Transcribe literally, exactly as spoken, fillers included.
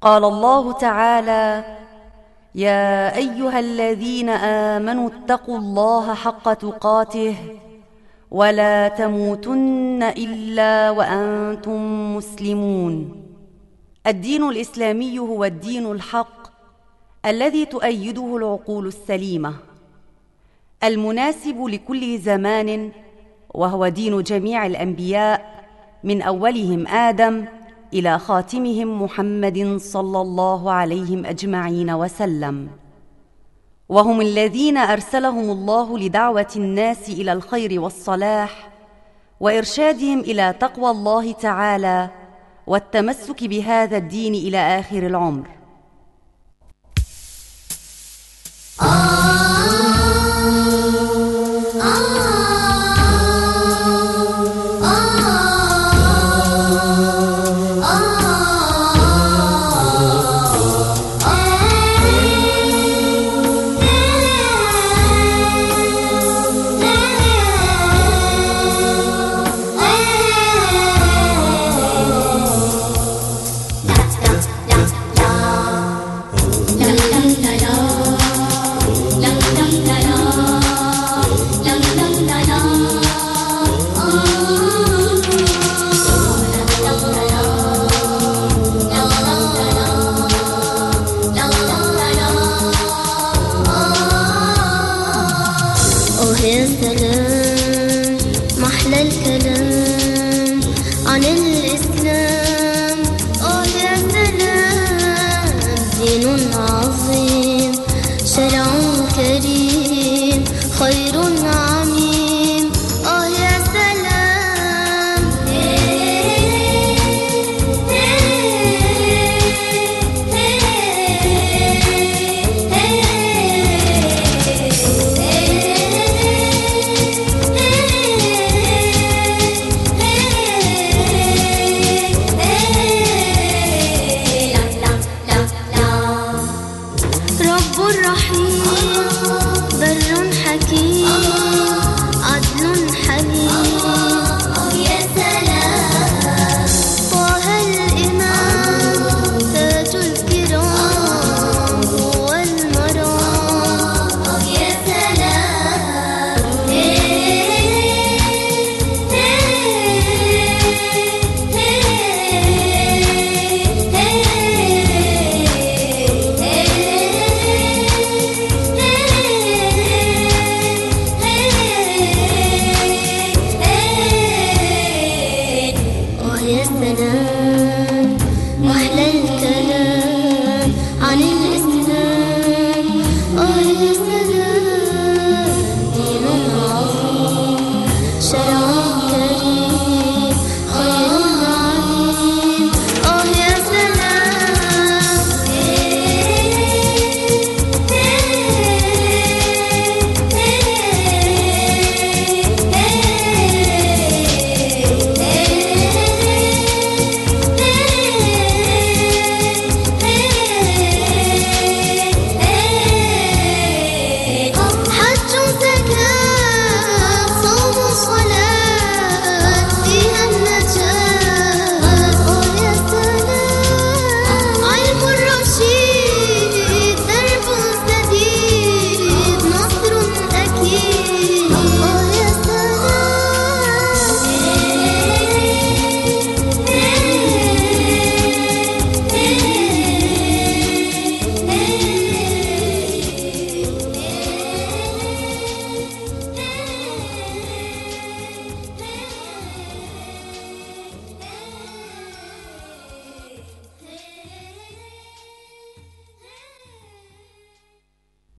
قال الله تعالى: يا أيها الذين آمنوا اتقوا الله حق تقاته ولا تموتن إلا وأنتم مسلمون. الدين الإسلامي هو الدين الحق الذي تؤيده العقول السليمة، المناسب لكل زمان، وهو دين جميع الأنبياء من أولهم آدم إلى خاتمهم محمد صلى الله عليهم أجمعين وسلم، وهم الذين أرسلهم الله لدعوة الناس إلى الخير والصلاح وإرشادهم إلى تقوى الله تعالى والتمسك بهذا الدين إلى آخر العمر.